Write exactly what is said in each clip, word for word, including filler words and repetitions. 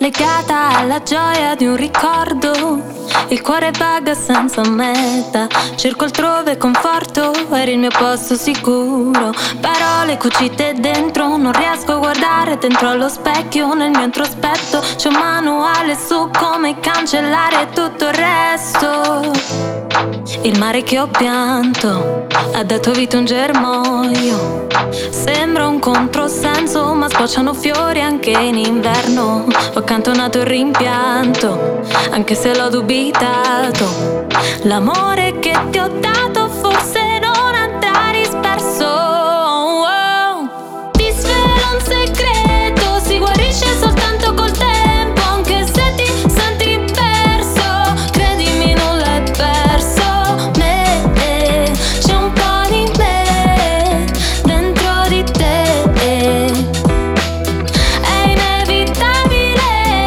legata alla gioia di un ricordo. Il cuore vaga senza meta, cerco altrove conforto, eri il mio posto sicuro. Parole cucite dentro, non riesco a guardare dentro allo specchio. Nel mio introspetto c'è un manuale su come cancellare tutto il resto. Il mare che ho pianto ha dato vita a un germoglio. Sembra un controsenso, ma sbocciano fiori anche in inverno. Ho accantonato il rimpianto, anche se l'ho dubitato. L'amore che ti ho dato forse non andrà disperso. Oh, ti svelo un segreto, si guarisce soltanto col tempo. Anche se ti senti perso, credimi nulla è perso. Me, c'è un po' di me dentro di te. È inevitabile.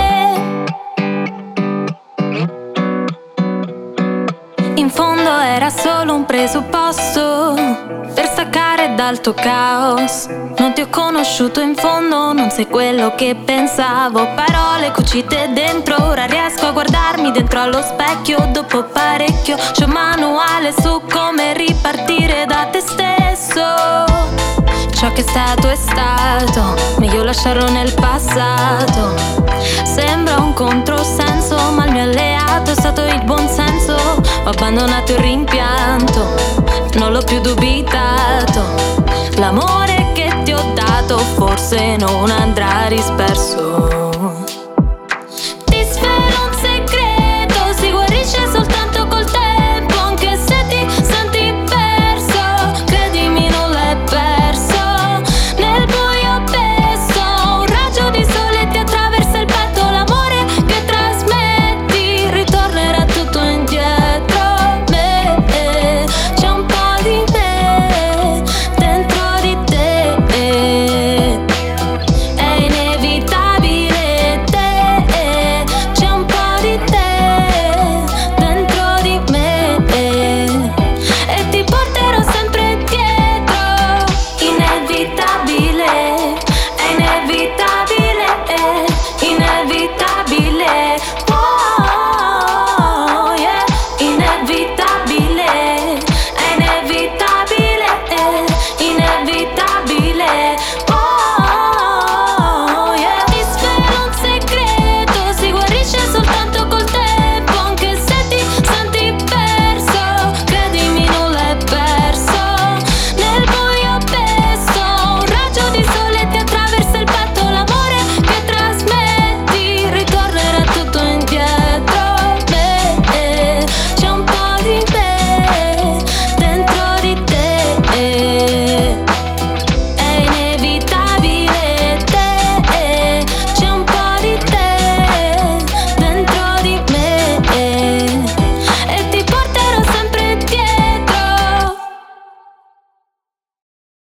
In fondo era solo un presupposto per staccare dal tuo caos. Non ti ho conosciuto in fondo, non sei quello che pensavo. Parole cucite dentro, ora riesco a guardarmi dentro allo specchio. Dopo parecchio c'è un manuale su come ripartire da te stesso. Ciò che è stato è stato, meglio lasciarlo nel passato. Sembra un controsenso, ma il mio alleato è stato il buonsenso. Ho abbandonato il rimpianto, non l'ho più dubitato. L'amore che ti ho dato forse non andrà disperso.